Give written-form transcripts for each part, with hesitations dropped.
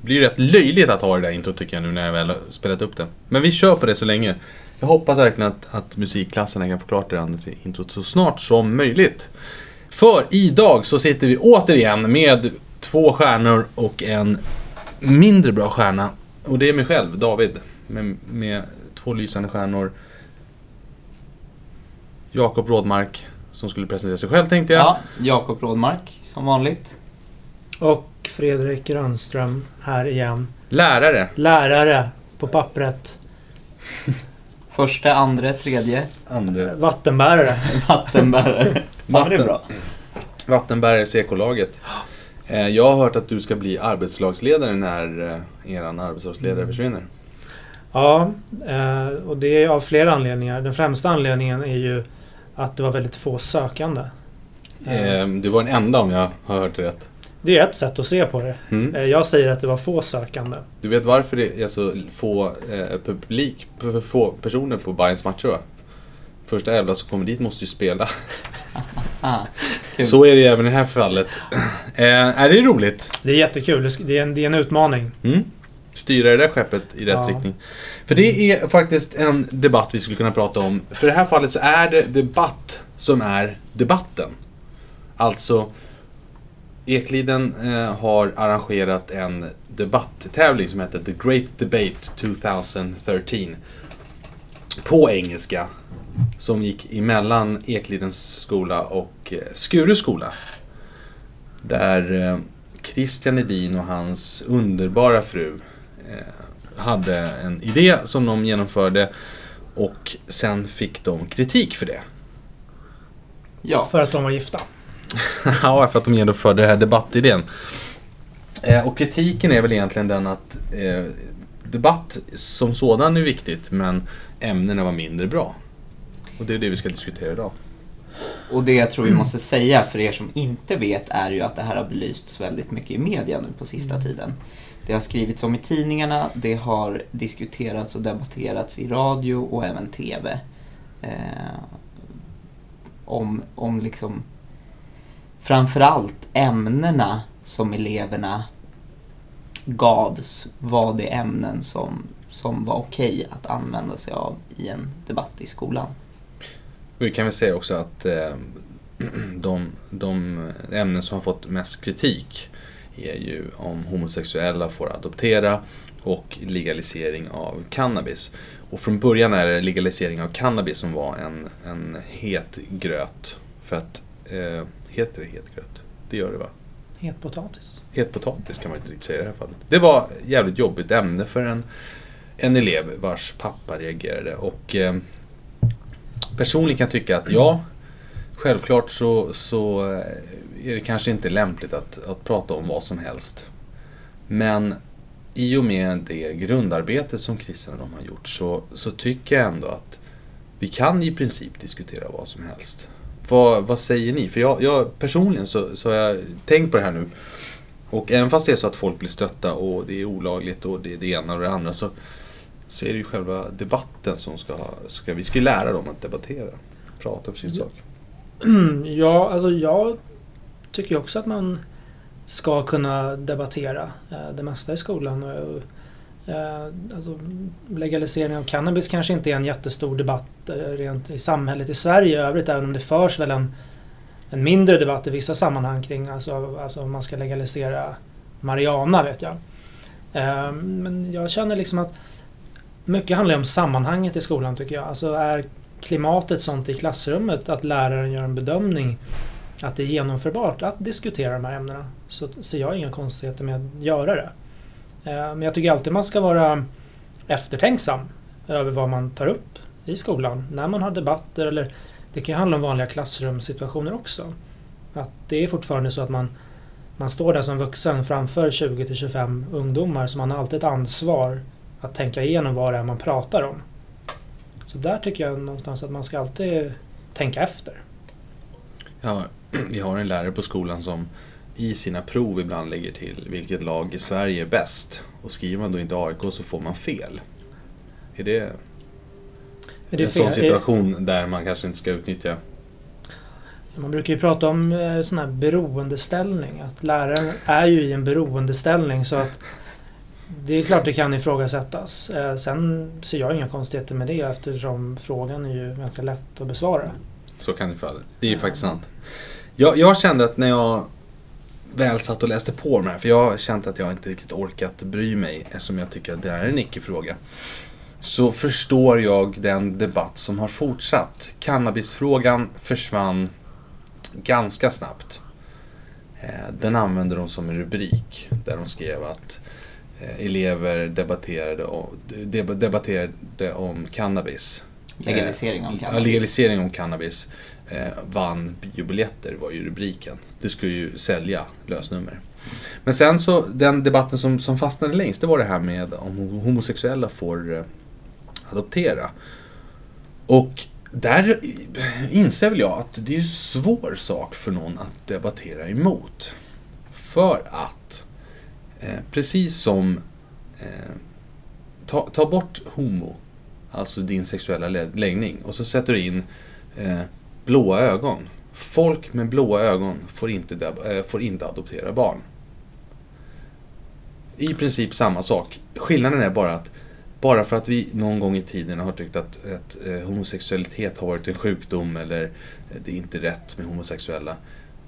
blir rätt löjligt att ha det där intro tycker jag nu när jag väl har spelat upp det. Men vi kör på det så länge. Jag hoppas verkligen att musikklasserna kan få klart det andra introt så snart som möjligt. För idag så sitter vi återigen med 2 stjärnor och en mindre bra stjärna. Och det är mig själv, David, med 2 lysande stjärnor. Jakob Rådmark som skulle presentera sig själv tänkte jag. Ja, Jakob Rådmark som vanligt. Och Fredrik Rönnström här igen. Lärare på pappret. Första, andra, tredje. Vattenbärare. Vattenbärare. Ja, det är bra. Vattenbärare CK-laget. Jag har hört att du ska bli arbetslagsledare när eran arbetslagsledare försvinner. Ja, och det är av flera anledningar. Den främsta anledningen är ju att det var väldigt få sökande. Du var den enda om jag har hört det rätt. Det är ett sätt att se på det. Jag säger att det var få sökande. Du vet varför det är så få få personer på Bayerns matcher va? Första 11 som kommer dit måste ju spela. Så är det även i det här fallet. Är det roligt? Det är jättekul. Det är en utmaning. Styra det där skeppet i rätt riktning. För det är faktiskt en debatt vi skulle kunna prata om. För i det här fallet så är det debatt som är debatten. Alltså Ekliden har arrangerat en debatttävling som heter The Great Debate 2013 på engelska som gick emellan Eklidens skola och Skuru skola där Christian Edin och hans underbara fru hade en idé som de genomförde och sen fick de kritik för det. Ja, för att de var gifta. Ja, för att de genomförde den här debattidén. Och kritiken är väl egentligen den att debatt som sådan är viktigt men ämnena var mindre bra. Och det är det vi ska diskutera idag. Och det jag tror vi måste säga för er som inte vet är ju att det här har belysts väldigt mycket i media nu på sista tiden. Det har skrivits om i tidningarna, det har diskuterats och debatterats i radio och även tv. Om liksom framförallt ämnena som eleverna gavs var det ämnen som var okej att använda sig av i en debatt i skolan. Vi kan väl säga också att de ämnen som har fått mest kritik är ju om homosexuella får adoptera och legalisering av cannabis. Och från början är det legalisering av cannabis som var en het gröt. För att, heter det het gröt? Det gör det va? Het potatis. Het potatis kan man inte riktigt säga i det här fallet. Det var jävligt jobbigt ämne för en elev vars pappa reagerade. Och personligen kan jag tycka att ja, självklart så är det kanske inte lämpligt att prata om vad som helst. Men i och med det grundarbete som Christian och de har gjort så tycker jag ändå att vi kan i princip diskutera vad som helst. Vad säger ni? För jag personligen så har jag tänkt på det här nu. Och även fast det är så att folk blir stötta och det är olagligt och det är det ena och det andra så är det ju själva debatten som vi ska lära dem att debattera. Prata för sin sak. Ja, alltså jag tycker också att man ska kunna debattera det mesta i skolan. Alltså, legalisering av cannabis kanske inte är en jättestor debatt rent i samhället i Sverige i övrigt, även om det förs väl en mindre debatt i vissa sammanhang kring alltså om man ska legalisera marijuana vet jag. Men jag känner liksom att mycket handlar om sammanhanget i skolan tycker jag. Alltså är klimatet sånt i klassrummet att läraren gör en bedömning att det är genomförbart att diskutera de här ämnena, så ser jag inga konstigheter med att göra det. Men jag tycker alltid man ska vara eftertänksam över vad man tar upp i skolan när man har debatter, eller det kan handla om vanliga klassrumssituationer också. Att det är fortfarande så att man står där som vuxen framför 20-25 ungdomar, så man har alltid ett ansvar att tänka igenom vad det är man pratar om. Så där tycker jag någonstans att man ska alltid tänka efter. Ja, vi har en lärare på skolan som i sina prov ibland lägger till vilket lag i Sverige är bäst. Och skriver man då inte AIK så får man fel. Är det en sån situation där man kanske inte ska utnyttja? Man brukar ju prata om sån här beroendeställning. Att läraren är ju i en beroendeställning, så att Det är klart det kan ifrågasättas. Sen ser jag inga konstigheter med det eftersom frågan är ju ganska lätt att besvara. Så kan det falla. Det är ju faktiskt sant. Jag kände att när jag väl satt och läste på de här, för jag kände att jag inte riktigt orkat bry mig eftersom jag tycker att det är en icke-fråga, så förstår jag den debatt som har fortsatt. Cannabisfrågan försvann ganska snabbt. Den använde de som en rubrik där de skrev att elever debatterade om cannabis. Legalisering om cannabis. Ja, legalisering om cannabis vann biobiljetter var ju rubriken. Det skulle ju sälja lösnummer. Men sen så, den debatten som fastnade längst, det var det här med om homosexuella får adoptera. Och där inser väl jag att det är en svår sak för någon att debattera emot. För att precis som ta bort homo, alltså din sexuella läggning, och så sätter du in blåa ögon. Folk med blåa ögon får inte adoptera barn. I princip samma sak. Skillnaden är bara för att vi någon gång i tiden har tyckt att homosexualitet har varit en sjukdom eller det är inte rätt med homosexuella,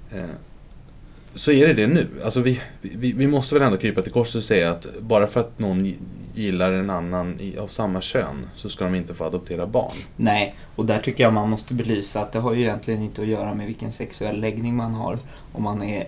så är det nu. Alltså vi måste väl ändå krypa till korset och säga att bara för att någon gillar en annan av samma kön så ska de inte få adoptera barn. Nej, och där tycker jag man måste belysa att det har ju egentligen inte att göra med vilken sexuell läggning man har, om man är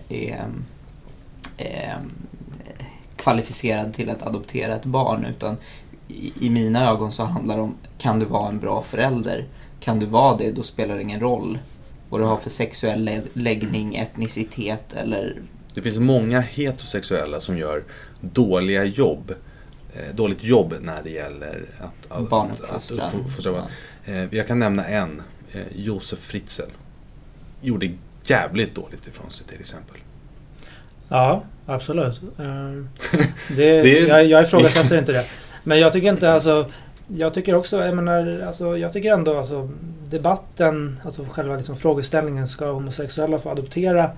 kvalificerad till att adoptera ett barn, utan i mina ögon så handlar det om, kan du vara en bra förälder? Kan du vara det, då spelar det ingen roll vad du har för sexuell läggning, etnicitet eller... Det finns många heterosexuella som gör dåligt jobb när det gäller att barnuppfostran. Jag kan nämna Josef Fritzl. Gjorde jävligt dåligt ifrån sig till exempel. Ja, absolut. Jag ifrågasätter inte det. Men jag tycker inte, alltså, jag tycker också, jag tycker ändå, alltså, debatten, alltså själva liksom frågeställningen, ska homosexuella få adoptera,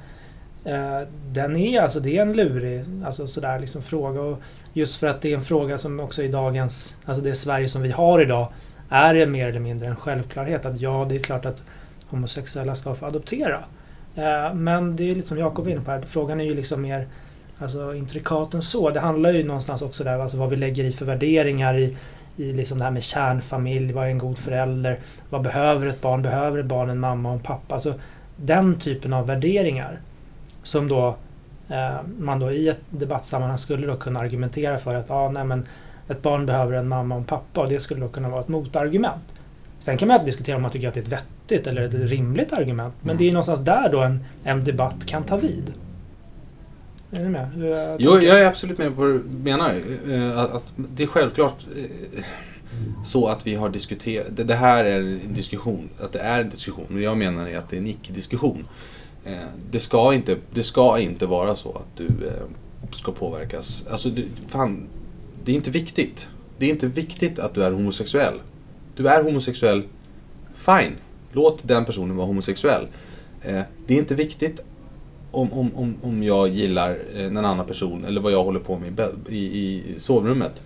den är, alltså, det är en lurig, alltså sådär liksom fråga, och just för att det är en fråga som också i dagens, alltså det Sverige som vi har idag, är det mer eller mindre en självklarhet att ja, det är klart att homosexuella ska få adoptera. Men det är lite som Jakob är inne på här, frågan är ju liksom mer, alltså, intrikat än så. Det handlar ju någonstans också där, alltså vad vi lägger i för värderingar i liksom det här med kärnfamilj, vad är en god förälder, vad behöver ett barn? Behöver ett barn en mamma och en pappa? Alltså den typen av värderingar som då man då i ett debattsammanhang skulle då kunna argumentera för att men ett barn behöver en mamma och en pappa, och det skulle då kunna vara ett motargument. Sen kan man alltid diskutera om man tycker att det är ett vettigt eller ett rimligt argument, men det är någonstans där då en debatt kan ta vid. Är ni med? Jo, jag är absolut med på vad du menar. Att det är självklart så att vi har diskuterat. Det här är en diskussion. Att det är en diskussion. Och jag menar att det är en icke-diskussion. Det ska inte vara så att du ska påverkas. Alltså, det är inte viktigt. Det är inte viktigt att du är homosexuell. Du är homosexuell, fine. Låt den personen vara homosexuell. Det är inte viktigt om jag gillar en annan person eller vad jag håller på med i sovrummet.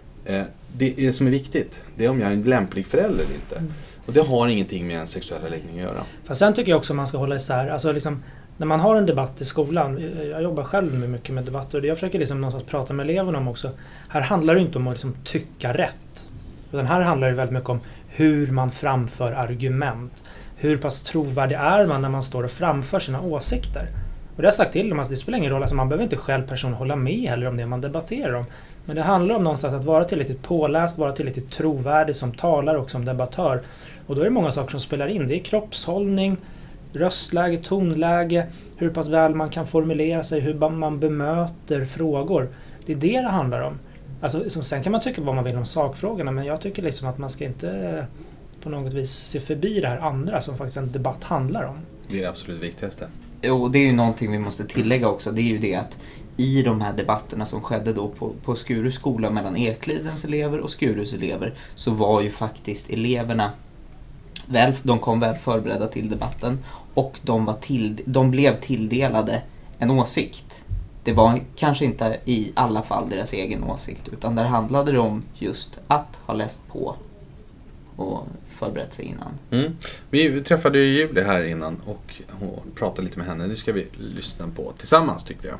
Det som är viktigt, det är om jag är en lämplig förälder eller inte. Och det har ingenting med en sexuell läggning att göra. Fast sen tycker jag också man ska hålla isär, alltså liksom, när man har en debatt i skolan, jag jobbar själv mycket med debatter och jag försöker liksom någonstans prata med eleverna om också. Här handlar det inte om att liksom tycka rätt. Utan här handlar det väldigt mycket om hur man framför argument. Hur pass trovärdig är man när man står och framför sina åsikter. Och det har jag sagt till dem, alltså det spelar ingen roll, alltså man behöver inte själv person hålla med heller om det man debatterar om. Men det handlar om någonstans att vara tillräckligt påläst, vara tillräckligt trovärdig som talare och som debattör. Och då är det många saker som spelar in. Det är kroppshållning, röstläge, tonläge, hur pass väl man kan formulera sig, hur man bemöter frågor. Det är det handlar om. Alltså, sen kan man tycka vad man vill om sakfrågorna, men jag tycker liksom att man ska inte på något vis se förbi det här andra som faktiskt en debatt handlar om. Det är det absolut viktigaste. Och det är ju någonting vi måste tillägga också. Det är ju det att i de här debatterna som skedde då på Skurus skola mellan Eklidens elever och Skurus elever, så var ju faktiskt eleverna de kom väl förberedda till debatten och de blev tilldelade en åsikt. det var kanske inte i alla fall deras egen åsikt, utan där handlade det om just att ha läst på och förberett sig innan. Vi träffade ju Julia här innan och pratade lite med henne. Nu ska vi lyssna på tillsammans, tyckte jag.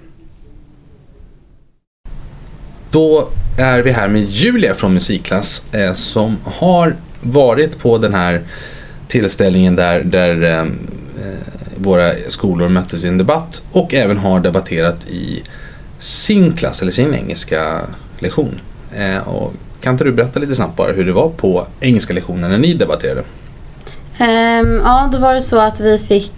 Då är vi här med Julia från musikklass som har varit på den här tillställningen där våra skolor möttes i en debatt och även har debatterat i sin klass eller sin engelska lektion. Och kan inte du berätta lite snabbt bara hur det var på engelska lektionen när ni debatterade? Ja, då var det så att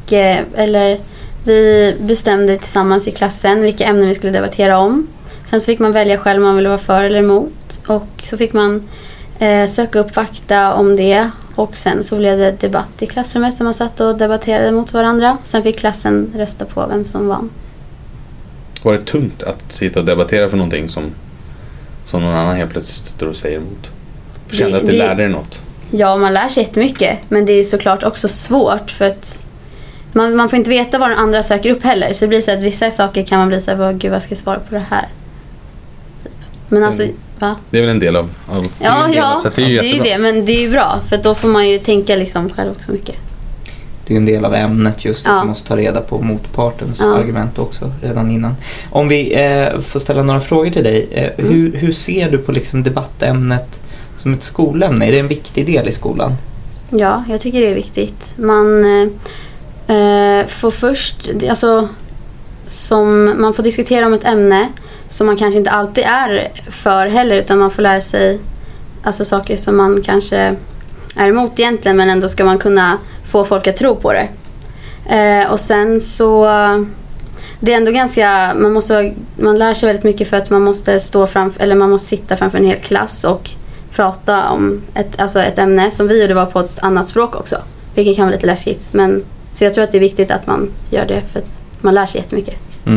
vi bestämde tillsammans i klassen vilka ämnen vi skulle debattera om. Sen så fick man välja själv om man ville vara för eller emot. Och så fick man söka upp fakta om det. Och sen så blev det debatt i klassrummet där man satt och debatterade mot varandra. Sen fick klassen rösta på vem som vann. Var det tungt att sitta och debattera för någonting som någon annan helt plötsligt står och säger emot? Kände att det lärde dig något? Ja, man lär sig jättemycket. Men det är såklart också svårt för att man får inte veta vad den andra söker upp heller. Så det blir så att vissa saker kan man bli så här, gud vad ska jag svara på det här? Men alltså, va? Det är väl en del av ja, så det är ju det, men det är ju bra för då får man ju tänka liksom själv också mycket. Det är en del av ämnet just att man måste ta reda på motpartens argument också redan innan. Om vi får ställa några frågor till dig. Hur ser du på liksom debattämnet som ett skolämne? Är det en viktig del i skolan? Ja, jag tycker det är viktigt. Man får först, alltså man får diskutera om ett ämne som man kanske inte alltid är för heller, utan man får lära sig alltså saker som man kanske är emot egentligen, men ändå ska man kunna få folk att tro på det. Och sen så det är ändå ganska, man lär sig väldigt mycket för att man måste man måste sitta framför en hel klass och prata om ett ämne som vi gjorde var på ett annat språk också, vilket kan vara lite läskigt, men så jag tror att det är viktigt att man gör det för att man lär sig jättemycket.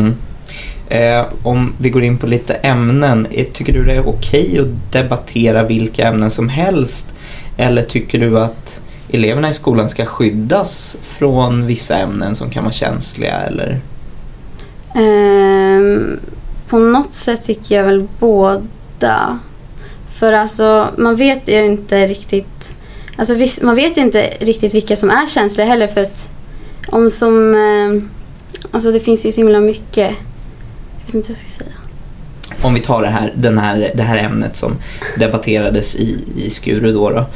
Om vi går in på lite ämnen, tycker du det är okej att debattera vilka ämnen som helst, eller tycker du att eleverna i skolan ska skyddas från vissa ämnen som kan vara känsliga? Eller? På något sätt tycker jag väl båda. För alltså, man vet ju inte riktigt, alltså man vet ju inte riktigt vilka som är känsliga heller, för att alltså det finns ju så himla mycket. Jag vet inte vad jag ska säga. Om vi tar det här ämnet som debatterades i Skuru då.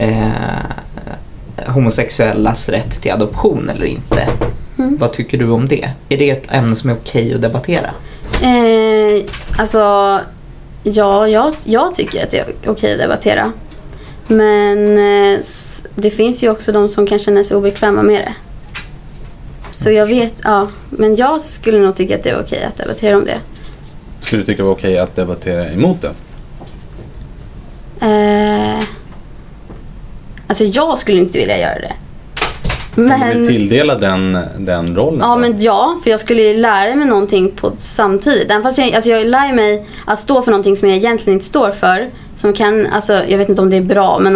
Homosexuellas rätt till adoption eller inte. Vad tycker du om det? Är det ett ämne som är okej att debattera? Alltså, ja, jag tycker att det är okej att debattera. Men det finns ju också de som kan känna sig obekväma med det. Så jag vet, men jag skulle nog tycka att det är okej att debattera om det. Skulle du tycka det var okej att debattera emot det? Alltså jag skulle inte vilja göra det. Men du vill tilldela den rollen? Ja, men för jag skulle ju lära mig någonting på samtidigt. Även fast jag lär mig att stå för någonting som jag egentligen inte står för. Som kan, alltså jag vet inte om det är bra, men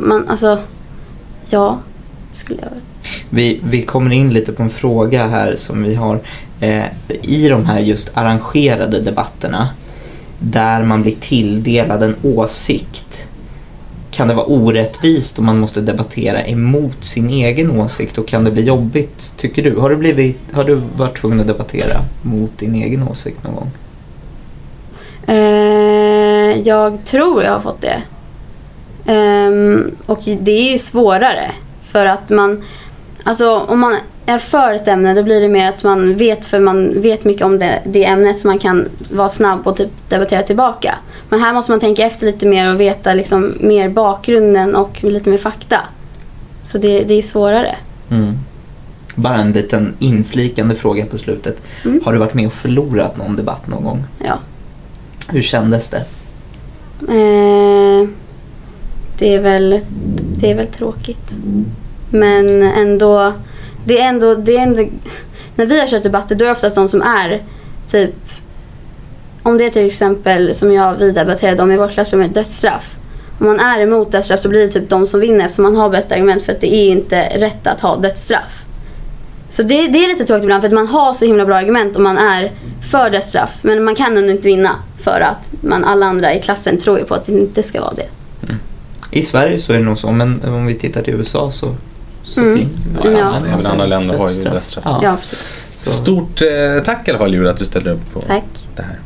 ja, skulle jag. Vi kommer in lite på en fråga här som vi har i de här just arrangerade debatterna där man blir tilldelad en åsikt. Kan det vara orättvist om man måste debattera emot sin egen åsikt, och kan det bli jobbigt, tycker du? Har du varit tvungen att debattera mot din egen åsikt någon gång? Jag tror jag har fått det. Och det är ju svårare för att om man är för ett ämne, då blir det mer att man vet mycket om det ämnet, så man kan vara snabb och typ debattera tillbaka. Men här måste man tänka efter lite mer och veta liksom mer bakgrunden och lite mer fakta. Så det är svårare. Bara en liten inflikande fråga på slutet. Har du varit med och förlorat någon debatt någon gång? Ja. Hur kändes det? Det är väl tråkigt. Men ändå när vi har kört debatter, då är det oftast de som är typ, om det är till exempel som vi debatterade om i vår klassrum med dödsstraff. Om man är emot dödsstraff så blir det typ de som vinner, eftersom man har bäst argument, för att det är inte rätt att ha dödsstraff. Så det är lite tråkigt ibland, för att man har så himla bra argument om man är för dödsstraff, men man kan ändå inte vinna för att alla andra i klassen tror ju på att det inte ska vara det. I Sverige så är det nog så, men om vi tittar till USA så finns även andra länder har ju dödsstraff. Ja, precis. Så. Stort tack i alla fall, Julia, att du ställde upp på det här.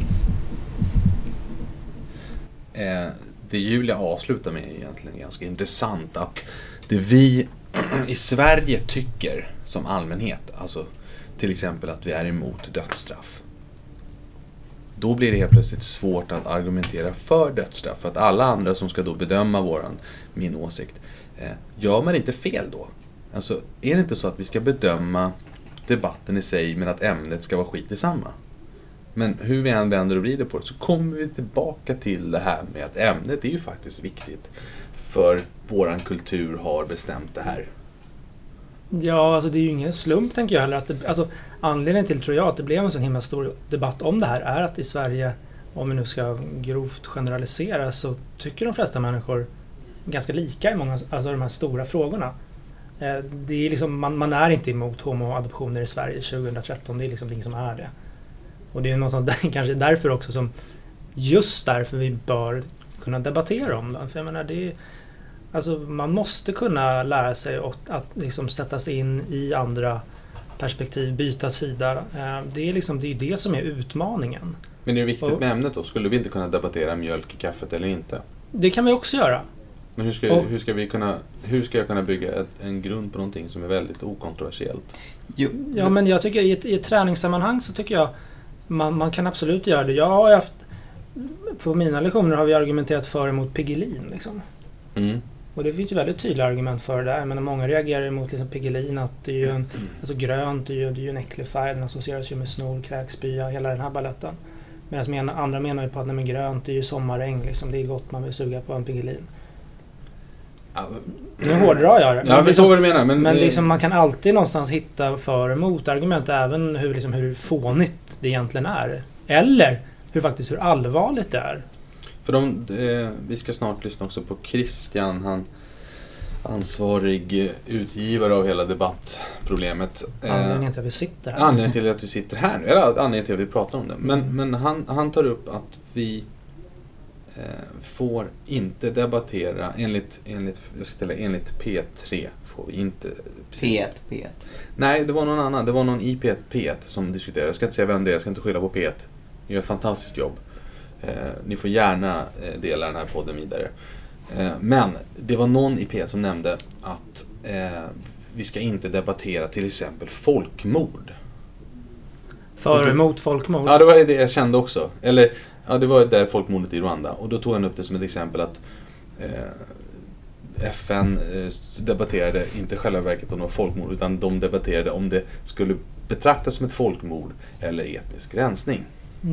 Det Julia avslutar med är egentligen ganska intressant, att det vi i Sverige tycker som allmänhet, alltså till exempel att vi är emot dödsstraff, då blir det helt plötsligt svårt att argumentera för dödsstraff, för att alla andra som ska då bedöma min åsikt, gör man inte fel då? Alltså, är det inte så att vi ska bedöma debatten i sig, men att ämnet ska vara skit i samma? Men hur vi än vänder och vrider på det, så kommer vi tillbaka till det här med att ämnet är ju faktiskt viktigt, för våran kultur har bestämt det här. Ja, alltså det är ju ingen slump, tänker jag heller. Att anledningen till, tror jag, att det blev en sån himla stor debatt om det här är att i Sverige, om vi nu ska grovt generalisera, så tycker de flesta människor ganska lika i många, alltså de här stora frågorna. Det är liksom, man är inte emot homoadoptioner i Sverige 2013, det är liksom ingen som är det. Och det är något sånt där, kanske därför också som, just därför vi bör kunna debattera om det. För jag menar, alltså man måste kunna lära sig att liksom sätta sig in i andra perspektiv, byta sida. Det är det som är utmaningen. Men är det viktigt med ämnet då? Skulle vi inte kunna debattera mjölk i kaffet eller inte? Det kan vi också göra. Men hur ska jag kunna bygga en grund på någonting som är väldigt okontroversiellt? Ja, men jag tycker i ett träningssammanhang så tycker jag man kan absolut göra det. Jag har haft, på mina lektioner har vi argumenterat för emot Piggelin liksom. Och det finns ju väldigt tydliga argument för det där. Men många reagerar emot liksom Piggelin, att det är ju alltså grönt, det är ju en äcklig färg, den associeras ju med snor, kräkspya, hela den här balletten. Medan andra menar ju på att grönt, det är ju sommaräng liksom, det är gott, man vill suga på en Piggelin. Nu hårdrar jag det. Ja, vi såg vad du menar. Men liksom, man kan alltid någonstans hitta för- och motargument, även hur fånigt det egentligen är. Eller hur allvarligt det är. För vi ska snart lyssna också på Christian, han ansvarig utgivare av hela debattproblemet. Anledningen till att vi sitter här. Anledningen till att vi sitter här nu, eller anledningen till att vi pratar om det. Men han tar upp att vi får inte debattera enligt P3 får vi inte... P1. Nej, det var någon annan. Det var någon i P1 som diskuterade. Jag ska inte säga vem det är, jag ska inte skylla på P1. Ni gör ett fantastiskt jobb. Ni får gärna dela den här podden vidare. Men det var någon i P1 som nämnde att vi ska inte debattera till exempel folkmord. För emot folkmord? Ja, det var det jag kände också. Eller, ja, det var där folkmordet i Rwanda. Och då tog han upp det som ett exempel att FN debatterade inte själva verket om det var folkmord, utan de debatterade om det skulle betraktas som ett folkmord eller etnisk rensning.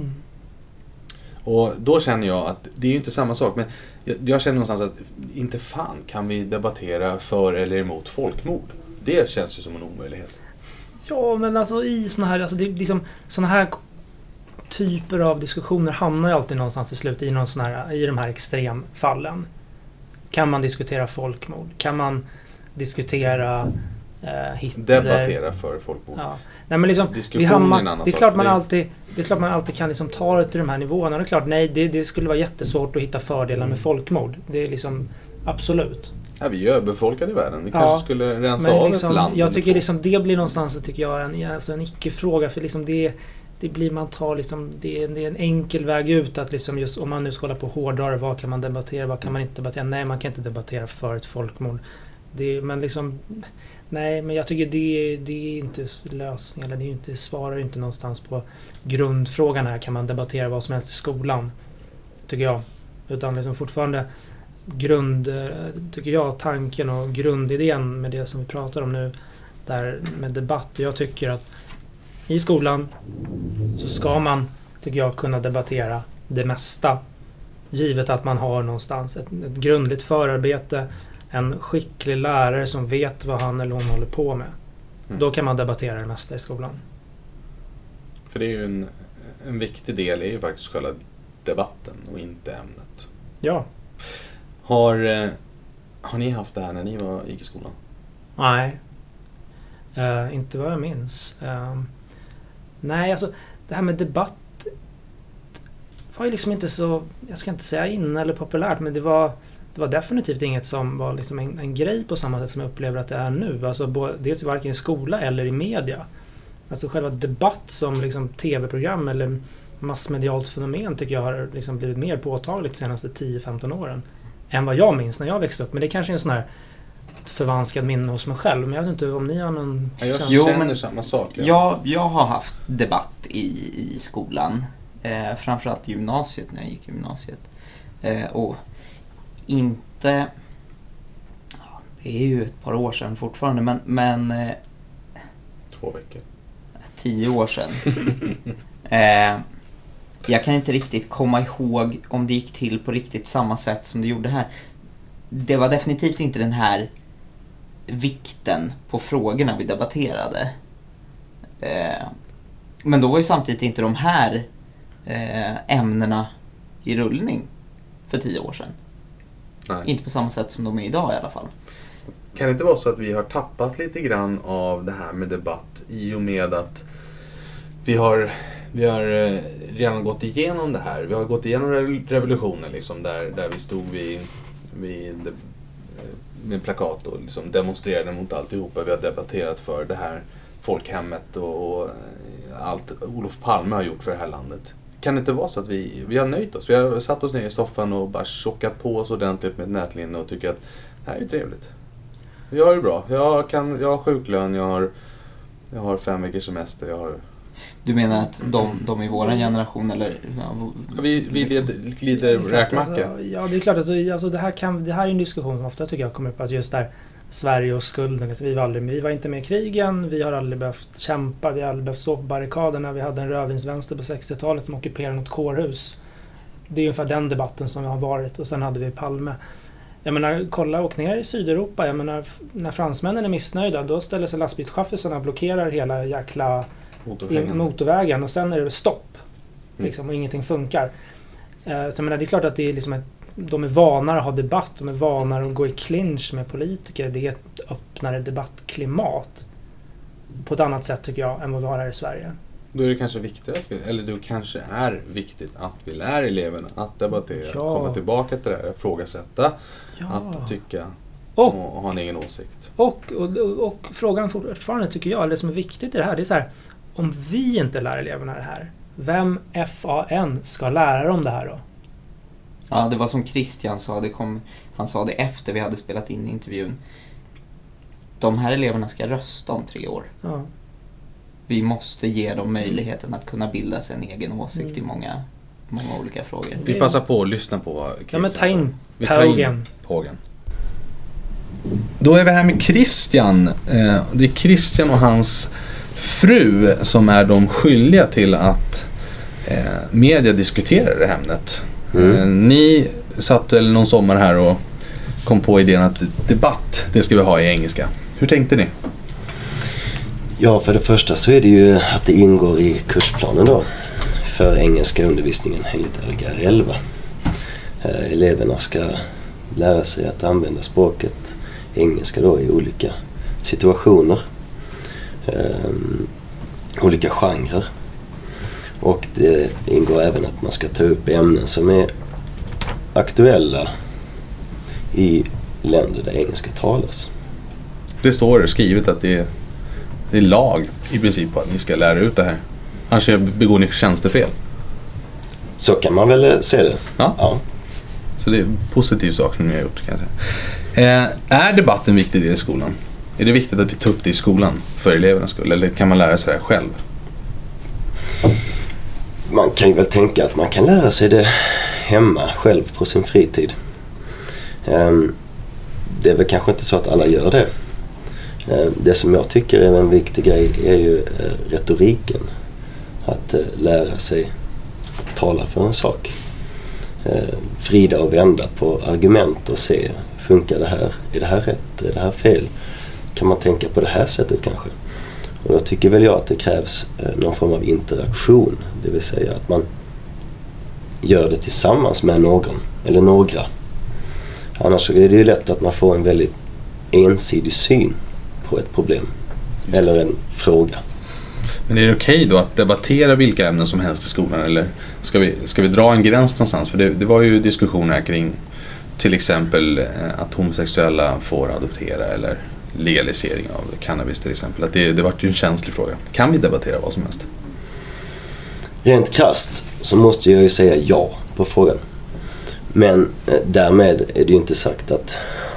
Och då känner jag att det är ju inte samma sak, men jag känner någonstans att inte fan kan vi debattera för eller emot folkmord. Det känns ju som en omöjlighet. Ja, men alltså i såna här, alltså det är liksom, såna här typer av diskussioner hamnar ju alltid någonstans i slut i de här extremfallen. Kan man diskutera folkmord? Kan man diskutera Hitler? Debattera för folkmord. Ja. Nej, men liksom, det är klart man alltid kan liksom ta det till de här nivåerna. Det är klart, nej, det skulle vara jättesvårt att hitta fördelar med folkmord. Det är liksom, absolut. Ja, vi är överbefolkade i världen. Vi kanske skulle rensa av liksom, ett land. Jag tycker liksom, det blir någonstans, tycker jag, en icke-fråga. För liksom det blir man tar liksom, det är en enkel väg ut att liksom, just om man nu ska hålla på hårdare, vad kan man debattera, vad kan man inte debattera? Nej, man kan inte debattera för ett folkmord. Men liksom, nej, men jag tycker det är inte lösning, eller det svarar inte någonstans på grundfrågan här. Kan man debattera vad som helst i skolan, tycker jag. Utan liksom fortfarande tycker jag, tanken och grundidén med det som vi pratar om nu, där med debatt. Jag tycker att i skolan så ska man, tycker jag, kunna debattera det mesta, givet att man har någonstans ett grundligt förarbete, en skicklig lärare som vet vad han eller hon håller på med. Då kan man debattera det mesta i skolan. För det är ju en viktig del, är ju faktiskt själva debatten och inte ämnet. Ja. Har ni haft det här när ni gick i skolan? Nej. Inte vad jag minns. Nej, alltså det här med debatt var ju liksom inte så, jag ska inte säga inne eller populärt, men det var definitivt inget som var liksom en grej på samma sätt som jag upplever att det är nu. Alltså dels varken i skola eller i media. Alltså själva debatt som liksom tv-program eller massmedialt fenomen tycker jag har liksom blivit mer påtagligt de senaste 10-15 åren än vad jag minns när jag växte upp. Men det är kanske en sån här förvanskad minne hos mig själv. Men jag vet inte om ni har någon... Jag känner samma sak. Jag har haft debatt i skolan. Framförallt i gymnasiet, när jag gick i gymnasiet. Och inte... Det är ju ett par år sedan fortfarande, men 2 veckor. 10 år sedan. Jag kan inte riktigt komma ihåg om det gick till på riktigt samma sätt som det gjorde här. Det var definitivt inte den här vikten på frågorna vi debatterade. Men då var ju samtidigt inte de här ämnena i rullning för 10 år sedan. Nej. Inte på samma sätt som de är idag i alla fall. Kan det inte vara så att vi har tappat lite grann av det här med debatt i och med att vi har redan gått igenom det här. Vi har gått igenom revolutionen liksom, där vi stod med plakat och liksom demonstrerade mot alltihopa. Vi har debatterat för det här folkhemmet och allt Olof Palme har gjort för det här landet. Kan det inte vara så att vi har nöjt oss? Vi har satt oss ner i soffan och bara tjockat på oss ordentligt med ett nätlinne och tycker att det här är trevligt. Jag har det bra. Jag har sjuklön, jag har 5 veckors semester, Du menar att de i våran generation eller... Vi glider räkmacka. Ja, det är klart att alltså, det här är en diskussion som ofta tycker jag kommer upp, att just där Sverige och skulden. Vi var inte med i krigen, vi har aldrig behövt kämpa, vi har aldrig behövt stå på barrikaderna, vi hade en rödvinsvänster på 60-talet som ockuperade något kårhus. Det är ungefär den debatten som har varit, och sen hade vi Palme. Jag menar, kolla och ner i Sydeuropa, jag menar, när fransmännen är missnöjda, då ställer sig lastbilschaffisarna och blockerar hela jäkla motorvägen och sen är det stopp. Liksom, och ingenting funkar. Så jag menar, det är klart att det är liksom de är vanare att ha debatt, de är vanare att gå i clinch med politiker. Det är ett öppnare debattklimat på ett annat sätt tycker jag än vad vi har här i Sverige. Då är det kanske viktigt att vi lär eleverna att debattera, att komma tillbaka till det här, ifrågasätta, att tycka och ha en egen åsikt. Och frågan fortfarande tycker jag, det som är viktigt i det här, det är så här, om vi inte lär eleverna det här, vem FAN ska lära dem det här då? Ja, det var som Christian sa, han sa det efter vi hade spelat in intervjun. De här eleverna ska rösta om 3 år. Ja. Vi måste ge dem möjligheten att kunna bilda sig en egen åsikt i många olika frågor. Vi passar på att lyssna på vad Christian men ta in Pågen. Då är vi här med Christian. Det är Christian och hans fru som är de skyldiga till att media diskuterar det här ämnet. Ni satt väl någon sommar här och kom på idén att debatt, det ska vi ha i engelska. Hur tänkte ni? Ja, för det första så är det ju att det ingår i kursplanen då för engelska undervisningen enligt Lgr 11. Eleverna ska lära sig att använda språket engelska då i olika situationer, olika genrer. Och det ingår även att man ska ta upp ämnen som är aktuella i länder där engelska talas. Det står skrivet att det är lag i princip på att ni ska lära ut det här. Annars begår ni tjänstefel. Så kan man väl se det. Ja. Så det är en positiv sak som ni har gjort, kan jag säga. Är debatten viktig i skolan? Är det viktigt att vi tar upp det i skolan för elevernas skull? Eller kan man lära sig det här själv? Man kan ju väl tänka att man kan lära sig det hemma själv på sin fritid. Det är väl kanske inte så att alla gör det. Det som jag tycker är en viktig grej är ju retoriken. Att lära sig tala för en sak. Vrida och vända på argument och se, funkar det här? Är det här rätt? Är det här fel? Kan man tänka på det här sättet kanske? Och då tycker väl jag att det krävs någon form av interaktion. Det vill säga att man gör det tillsammans med någon eller några. Annars är det ju lätt att man får en väldigt ensidig syn på ett problem eller en fråga. Men är det okej då att debattera vilka ämnen som helst i skolan, eller ska vi dra en gräns någonstans? För det var ju diskussioner kring till exempel att homosexuella får adoptera eller legalisering av cannabis till exempel. Att det var ju en känslig fråga. Kan vi debattera vad som helst? Rent krasst så måste jag ju säga ja på frågan. Men därmed är det ju inte sagt att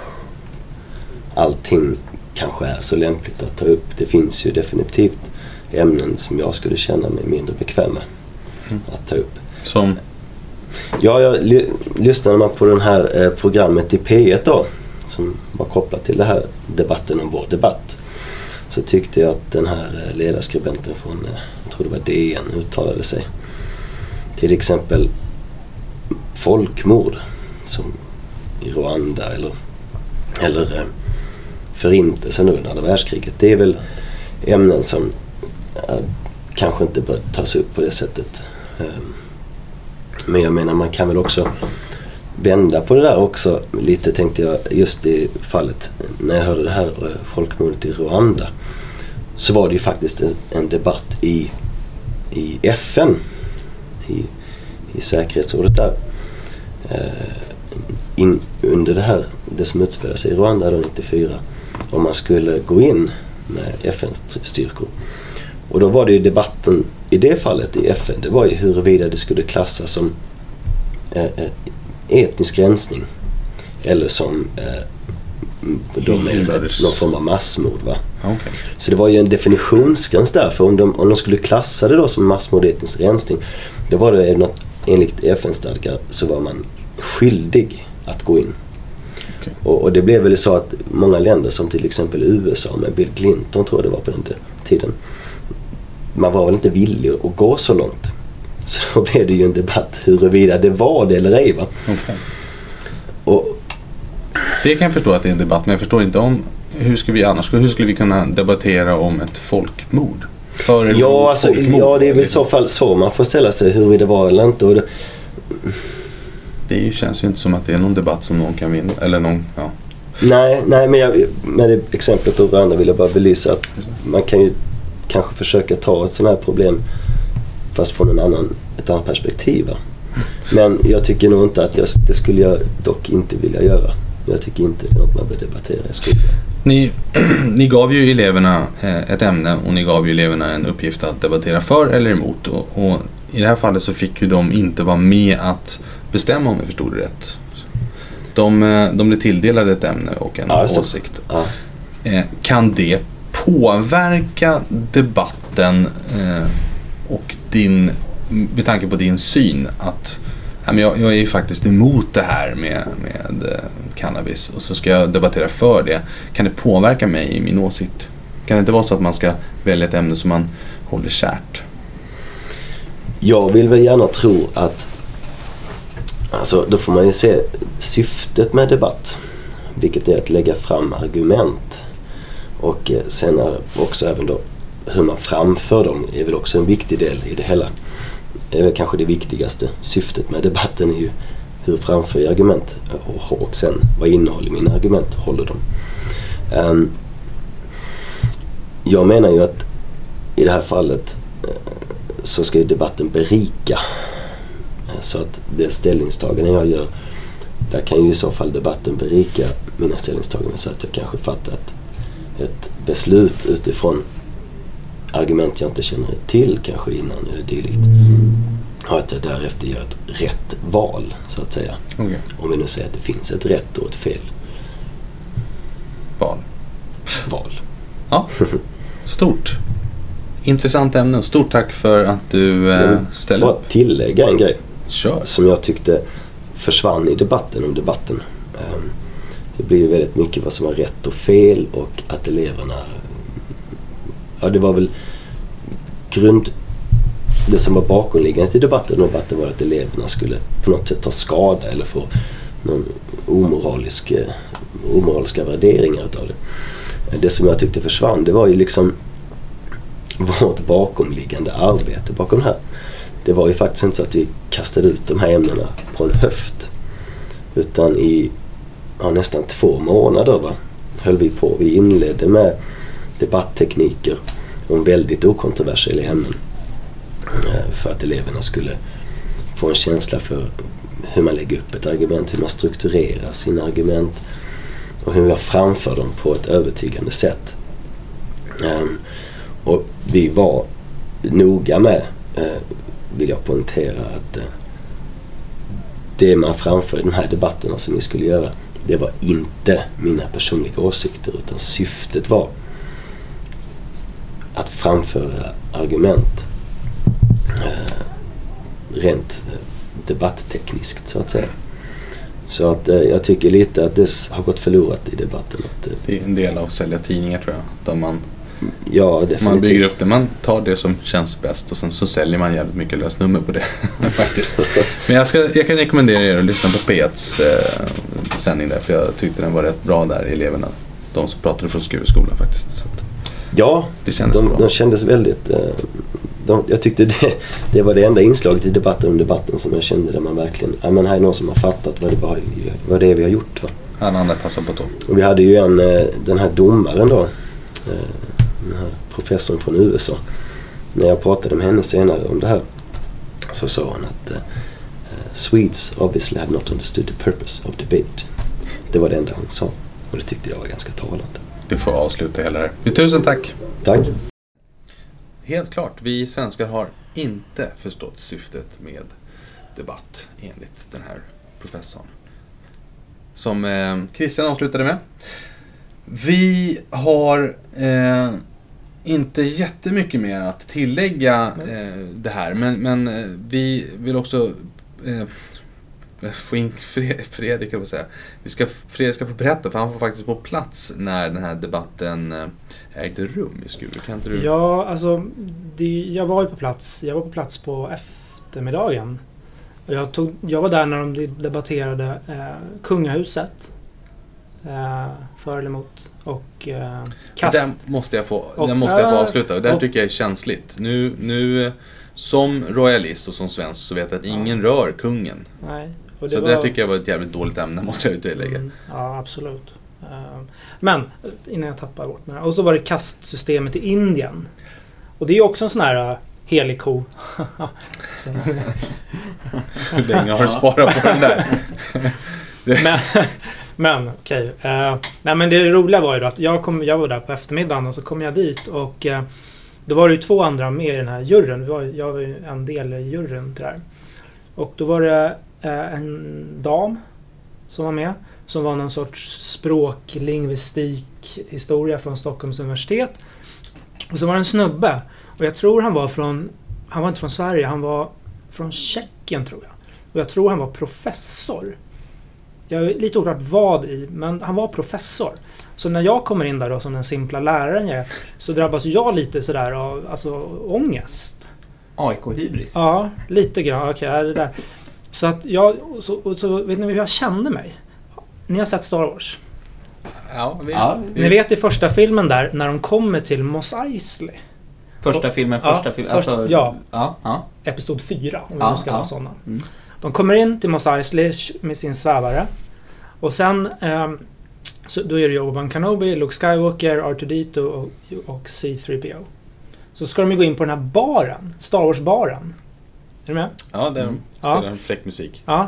allting kanske är så lämpligt att ta upp. Det finns ju definitivt ämnen som jag skulle känna mig mindre bekväm med att ta upp. Som? Ja, jag lyssnade man på det här programmet i P1 då, som var kopplat till det här debatten om vår debatt, så tyckte jag att den här ledarskribenten från, jag tror det var DN, uttalade sig. Till exempel folkmord som i Rwanda eller förintelsen under andra världskriget. Det är väl ämnen som kanske inte bör tas upp på det sättet. Men jag menar, man kan väl också vända på det där också lite, tänkte jag, just i fallet när jag hörde det här folkmordet i Rwanda, så var det ju faktiskt en debatt i FN, i säkerhetsrådet där, under det som utspelade sig i Rwanda då 94, om man skulle gå in med FN-styrkor. Och då var det ju debatten i det fallet i FN, det var ju huruvida det skulle klassas som etnisk rensning eller som någon form av massmord, va? Okay. Så det var ju en definitionsgräns där, för om de skulle klassa det då som massmord, etnisk rensning, då var det enligt FN-stadgar så var man skyldig att gå in. Okay. Och det blev väl så att många länder, som till exempel USA med Bill Clinton, tror jag det var på den tiden, man var väl inte villig att gå så långt. Så då blev det ju en debatt huruvida det var det eller ej, va? Okay. Och det kan jag förstå att det är en debatt, men jag förstår inte om hur skulle vi kunna debattera om ett folkmord? Ja, det är väl i så fall så man får ställa sig, hur det var eller inte. Och det känns ju inte som att det är någon debatt som någon kan vinna, eller någon, ja. Nej, men med det exemplet av Rwanda vill jag bara belysa att man kan ju kanske försöka ta ett sådant här problem fast från ett annat perspektiv. Men jag tycker nog inte att det skulle jag dock inte vilja göra. Jag tycker inte det är något man bör debattera i skolan. Ni gav ju eleverna ett ämne och ni gav ju eleverna en uppgift att debattera för eller emot. Och i det här fallet så fick ju de inte vara med att bestämma, om jag förstod det rätt. De blev tilldelade ett ämne och en åsikt. Ja. Kan det påverka debatten och med tanke på din syn att jag är ju faktiskt emot det här med cannabis och så ska jag debattera för det. Kan det påverka mig i min åsikt? Kan det inte vara så att man ska välja ett ämne som man håller kärt? Jag vill väl gärna tro att då får man ju se syftet med debatt, vilket är att lägga fram argument, och sen också även då hur man framför dem är väl också en viktig del i det hela. Det är väl kanske det viktigaste. Syftet med debatten är ju hur framför jag argument och sen vad innehåller mina argument, håller de. Jag menar ju att i det här fallet så ska ju debatten berika, så att det ställningstagande jag gör, där kan ju i så fall debatten berika mina ställningstaganden, så att jag kanske fattar ett beslut utifrån argument jag inte känner till kanske innan eller dylikt. Och att jag därefter gör ett rätt val, så att säga. Okay. Om vi nu säger att det finns ett rätt och ett fel. Val. Ja, stort. Intressant ämne. Stort tack för att du ställer upp. Bara tillägga en grej. Kör. Som jag tyckte försvann i debatten om debatten. Det blir ju väldigt mycket vad som var rätt och fel, och att eleverna... Ja, det var väl det som var bakomliggande till debatten var att eleverna skulle på något sätt ta skada eller få någon omoraliska värderingar utav det. Det som jag tyckte försvann, det var ju liksom vårt bakomliggande arbete bakom det här. Det var ju faktiskt inte så att vi kastade ut de här ämnena på en höft, utan i nästan 2 månader höll vi på. Vi inledde med debatttekniker om väldigt okontroversiella ämnen. För att eleverna skulle få en känsla för hur man lägger upp ett argument, hur man strukturerar sina argument och hur man framför dem på ett övertygande sätt. Och vi var noga med, vill jag poängtera, att det man framför i de här debatterna som vi skulle göra, det var inte mina personliga åsikter, utan syftet var att framföra argument rent debatttekniskt så att säga. Så att jag tycker lite att det har gått förlorat i debatten. Att, det är en del av att sälja tidningar, tror jag. Där man bygger upp det, man tar det som känns bäst och sen så säljer man jävligt mycket lösnummer på det faktiskt. Men jag kan rekommendera er att lyssna på P1s sändning där, för jag tyckte den var rätt bra där, eleverna. De som pratade från Skureskolan faktiskt. Så att, ja, det kändes bra. De kändes väldigt... jag tyckte det var det enda inslaget i debatten som jag kände där man verkligen... Ja, men här är någon som har fattat vad det är vi har gjort. Va? Han andra tassar på tå. Och vi hade ju den här domaren då, den här professorn från USA. När jag pratade med henne senare om det här så sa hon att Swedes obviously have not understood the purpose of debate. Det var det enda hon sa. Och det tyckte jag var ganska talande. Du får avsluta hela det här. Tusen tack! Tack! Helt klart, vi svenskar har inte förstått syftet med debatt enligt den här professorn. Som Christian avslutade med. Vi har inte jättemycket mer att tillägga det här. Men vi vill också få in Fredrik, kan man säga. Fredrik ska få berätta, för han var faktiskt på plats när den här debatten ägde rum i Skuru. Kan inte du? Ja, alltså jag var ju på plats. Jag var på plats på eftermiddagen. Och jag var där när de debatterade kungahuset för eller emot och kast. Den måste jag få avsluta. Och det här tycker jag är känsligt. Nu som royalist och som svensk så vet jag att ingen rör kungen. Nej. Och det så det tycker jag var ett jävligt dåligt ämne, måste jag utlägga. Ja, absolut. Men innan jag tappar bort mig. Och så var det kastsystemet i Indien. Och det är också en sån här helig ko. Hur länge har du sparat på den där? Men okej. Nej, men det roliga var ju att jag var där på eftermiddagen och så kom jag dit och då var det ju 2 andra med i den här juryn. Jag var ju en del i juryn till det här. Och då var det en dam som var med, som var någon sorts språklingvistik historia från Stockholms universitet. Och så var det en snubbe, och jag tror han var inte från Sverige, han var från Tjeckien tror jag. Och jag tror han var professor. Jag är lite oklart vad i, men han var professor. Så när jag kommer in där då, som den simpla läraren jag är, så drabbas jag lite sådär av ångest. AIK-hybris. Ja, lite grann. Okej, det där. Så att så vet ni hur jag kände mig? Ni har sett Star Wars? Ja, Ni vet i första filmen där, när de kommer till Mos Eisley. Första filmen. Alltså, ja. Episod 4, om vi ska vara sådana. Mm. De kommer in till Mos Eisley med sin svävare. Och sen så då är det Obi-Wan Kenobi, Luke Skywalker, R2D2 och C-3PO. Så ska de ju gå in på den här baren, Star Wars-baren. Är du med? Ja, det är en fräck musik. Ja.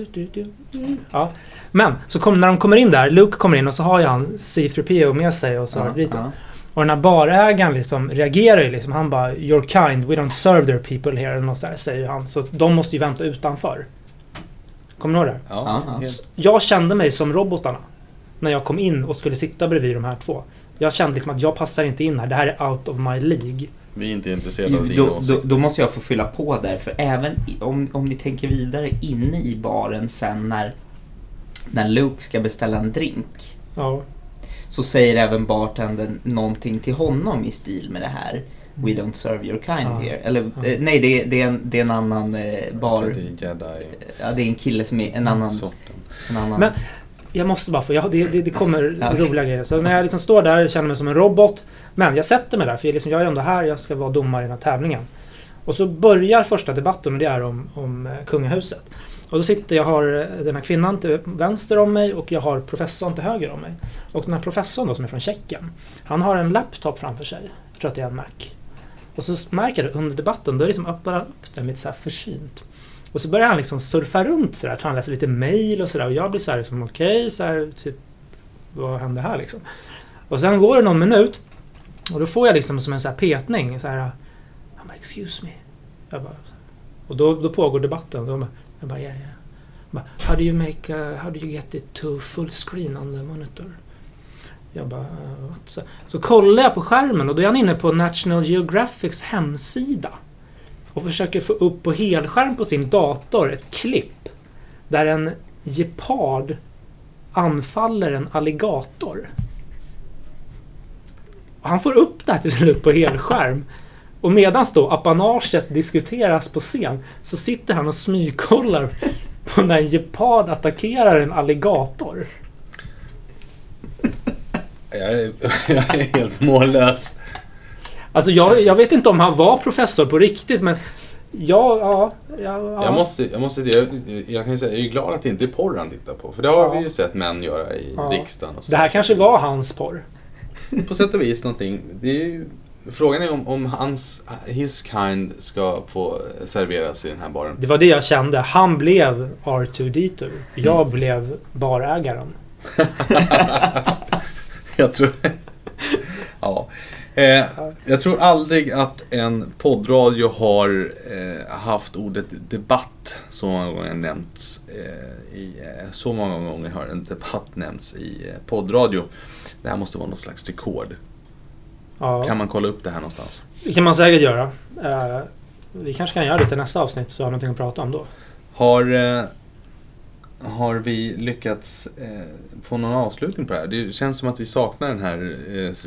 Ja. Men så när de kommer in där, Luke kommer in och så har han C-3PO med sig och så R2D2. Och den här barägaren liksom reagerar ju liksom, han bara "You're kind, we don't serve their people here" eller något där, säger han. Så de måste ju vänta utanför. Kommer du ihåg det? Ja. Jag kände mig som robotarna när jag kom in och skulle sitta bredvid de här 2. Jag kände liksom att jag passar inte in här, det här är out of my league. Vi är inte intresserade av din då måste jag få fylla på där, för även om ni tänker vidare inne i baren sen när Luke ska beställa en drink. Ja. Så säger även bartendern någonting till honom i stil med det här. We don't serve your kind here. Eller nej, det är en annan bar. Det är Jedi. Ja, det är en kille som är en annan sorten. Men jag måste bara få, det kommer roliga grejer. Så när jag liksom står där, känner mig som en robot. Men jag sätter mig där, för jag är ändå här, jag ska vara domare i den här tävlingen. Och så börjar första debatten, och det är om kungahuset. Och då jag har den här kvinnan till vänster om mig och jag har professorn till höger om mig. Och den här professorn då, som är från Tjeckien, han har en laptop framför sig. Jag tror att det är en Mac. Och så märker jag under debatten, då liksom öppnar han upp den lite så här försynt. Och så börjar han liksom surfa runt sådär. Han läser lite mejl och sådär. Och jag blir så här liksom, okej, så här, typ, vad händer här liksom? Och sen går det någon minut. Och då får jag liksom som en så här petning. Så här, I'm like, excuse me. Jag bara, och då pågår debatten. Jag bara, yeah. How do you get it to full screen on the monitor? Jag bara, what? Så kollar jag på skärmen och då är han inne på National Geographics hemsida. Och försöker få upp på helskärm på sin dator ett klipp där en gepard anfaller en alligator. Och han får upp det här till slut på helskärm. Och medan då apanaget diskuteras på scen så sitter han och smygkollar på när en gepard attackerar en alligator. Jag är helt mållös. Alltså jag vet inte om han var professor på riktigt, men ja. Jag kan ju säga, jag är glad att det inte är porr han tittar på. För det har vi ju sett män göra i riksdagen. Och så. Det här kanske var hans porr. På sätt och vis någonting. Det är ju, frågan är om his kind ska få serveras i den här baren. Det var det jag kände. Han blev R2D2. Jag blev barägaren. Jag tror... Ja. Jag tror aldrig att en poddradio har haft ordet debatt så många gånger nämnts så många gånger har en debatt nämnts i poddradio. Det här måste vara någon slags rekord. Ja. Kan man kolla upp det här någonstans? Det kan man säkert göra. Vi kanske kan göra det till nästa avsnitt så har vi någonting att prata om då. Har vi lyckats få någon avslutning på det här? Det känns som att vi saknar den här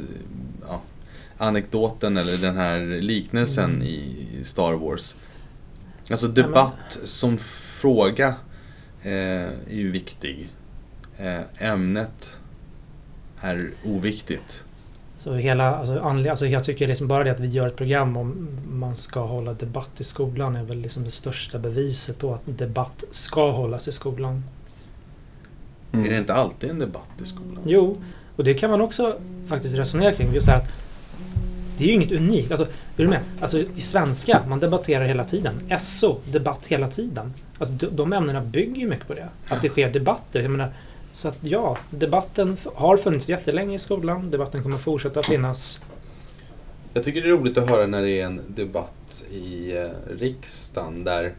anekdoten eller den här liknelsen i Star Wars. Alltså debatt som fråga är ju viktig. Ämnet är oviktigt. Så jag tycker liksom bara det att vi gör ett program om man ska hålla debatt i skolan är väl liksom det största beviset på att debatt ska hållas i skolan. Är det inte alltid en debatt i skolan? Jo, och det kan man också faktiskt resonera kring. Just det här att det är ju inget unikt. Alltså, är du med? Alltså, i svenska, man debatterar hela tiden. SO, debatt hela tiden. Alltså, de ämnena bygger ju mycket på det. Att det sker debatter. Jag menar, så att ja, debatten har funnits jättelänge i skolan. Debatten kommer fortsätta finnas. Jag tycker det är roligt att höra när det är en debatt i riksdagen där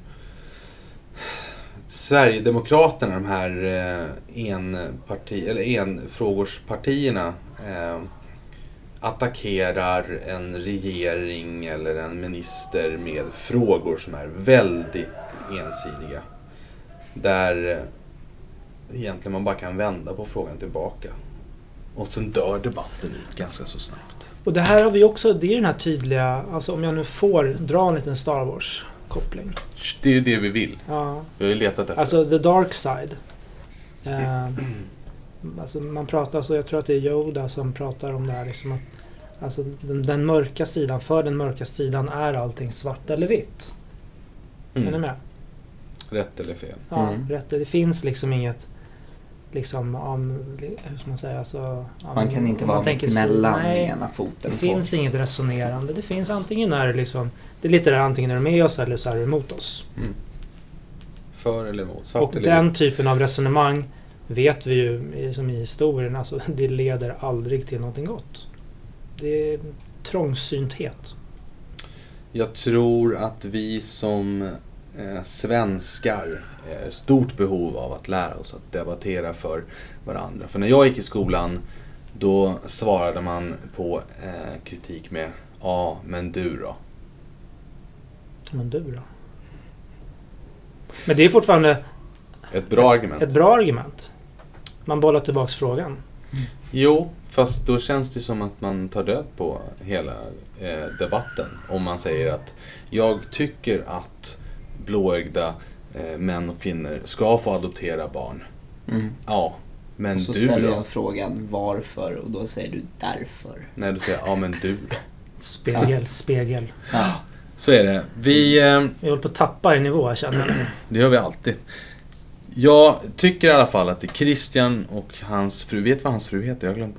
Sverigedemokraterna, de här enfrågorspartierna attackerar en regering eller en minister med frågor som är väldigt ensidiga. Där egentligen man bara kan vända på frågan tillbaka. Och sen dör debatten ut ganska så snabbt. Och det här har vi också, det är den här tydliga, alltså om jag nu får dra en liten Star Wars-koppling. Det är ju det vi vill. Ja. Vi har ju letat efter. Alltså the dark side. Alltså man pratar, så jag tror att det är Yoda som pratar om det här liksom att alltså den mörka sidan, för den mörka sidan är allting svart eller vitt. Är ni med? Rätt eller fel? Ja, rätt. Det finns liksom inget liksom hur ska man säga så man kan inte vara mitt emellan ena foten. Det finns inget resonerande. Det finns antingen är liksom det är lite där antingen är du med oss eller så är du emot oss. För eller emot. Svart och eller den typen av resonemang vet vi ju som i historien, alltså det leder aldrig till någonting gott. Det är trångsynthet. Jag tror att vi som svenskar är stort behov av att lära oss att debattera för varandra. För när jag gick i skolan då svarade man på kritik med ja, men du då? Men du då? Men det är fortfarande ett bra argument. Ett bra argument. Man bollar tillbaks frågan. Jo, fast då känns det som att man tar död på hela debatten. Om man säger att jag tycker att blåögda män och kvinnor ska få adoptera barn. Ja, men och så du ställer då? jag frågan varför och då säger du därför. Nej, du säger ja, men du då? Spegel. Ja. Så är det. Vi håller på att tappa i nivå, jag känner. Det gör vi alltid. Jag tycker i alla fall att det är Christian och hans fru. Vet vad hans fru heter? Jag har glömt bort.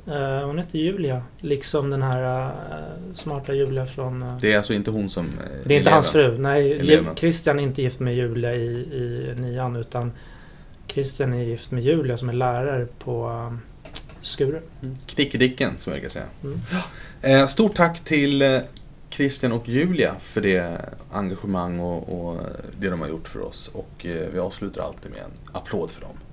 Hon heter Julia. Liksom den här smarta Julia från... Det är alltså inte hon som... Det är inte hans fru. Nej, eleven. Christian är inte gift med Julia i 9:an, utan Christian är gift med Julia som är lärare på Skure. Knickedicken, som jag kan säga. Stort tack till Christian och Julia för det engagemang och det de har gjort för oss. Och vi avslutar alltid med en applåd för dem.